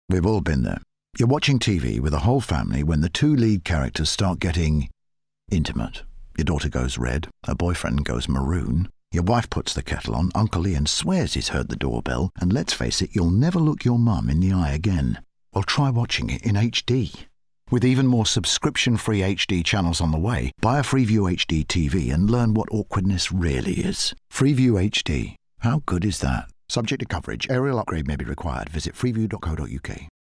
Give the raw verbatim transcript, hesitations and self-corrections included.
We've all been there. You're watching T V with a whole family when the two lead characters start getting intimate. Your daughter goes red, her boyfriend goes maroon. Your wife puts the kettle on, Uncle Ian swears he's heard the doorbell, and let's face it, you'll never look your mum in the eye again. Well, try watching it in H D. With even more subscription-free H D channels on the way, buy a Freeview H D T V and learn what awkwardness really is. Freeview H D. How good is that? Subject to coverage. Aerial upgrade may be required. Visit freeview dot co dot uk.